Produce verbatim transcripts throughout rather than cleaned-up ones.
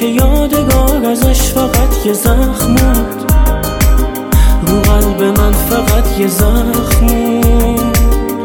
که یادگار ازش فقط یه زخم بود، رو قلب من فقط یه زخم بود.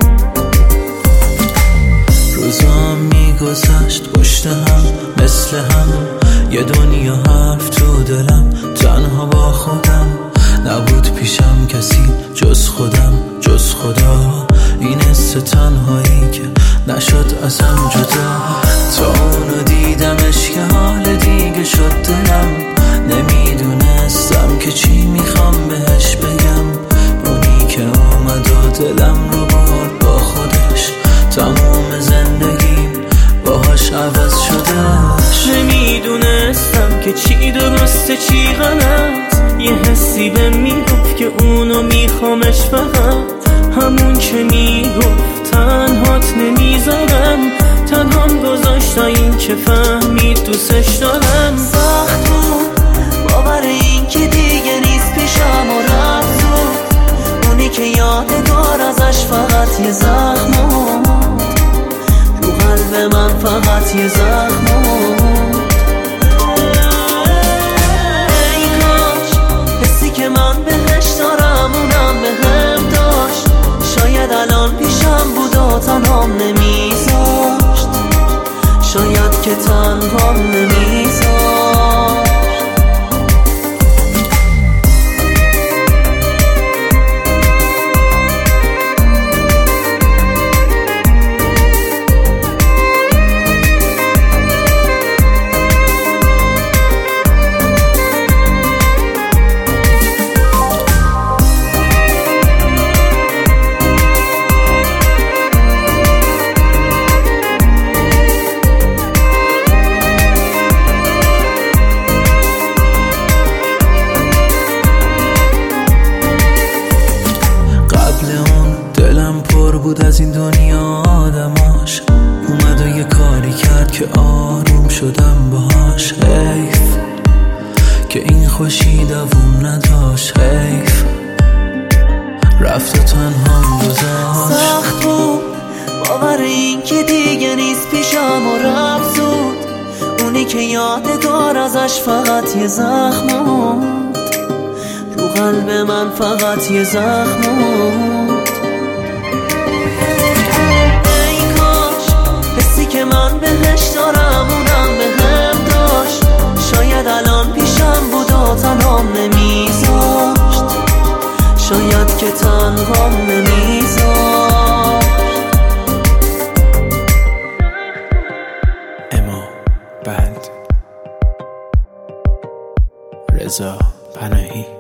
روزام میگذشت پشت هم مثل هم، یه دنیا حرف تو دلم، تنها با خودم، نبود پیشم کسی جز خودم جز خدا. این حس تنهایی که نشد ازم جدا، تا اونو دیدمش که حال دیگه شد دلم، نمیدونستم که چی میخوام بهش بگم. اونی که اومد و دلم رو برد با خودش، تموم زندگیم باهاش عوض شدهش. نمیدونستم که چی درسته چی غلط، یه حسی به میگفت که اونو میخوامش، فقط همون که میگفت تنهات نمیذارم، تنهام گذاشت تا این که فهمید دوستش دارم. سخت بود باور این که دیگه نیست پیشم و رفت زود، اونی که یادگار ازش فقط یه زخم بود، رو قلب من فقط یه زخم بود. ای کاش حسی که من بهش دارم اونم بهم داشت، شاید الان پیشم بود و تنهام نمیذاشت، شاید که تنهام نمیذاشت. دلم پر بود از این دنیا آدماش، اومد و یه کاری کرد که آروم شدم باهاش. حیف که این خوشی دووم نداشت، حیف رفت و تنهام گذاشت. سخت بود باور این که دیگه نیست پیشم و رفت زود، اونی که یادگار ازش فقط یه زخم بود، رو قلب من فقط یه زخم بود. که من بهش دارم اونم بهم داشت، شاید الان پیشم بود و تنهام نمیذاشت، شاید که تنهام نمیذاشت. اما بند رضا پناهی.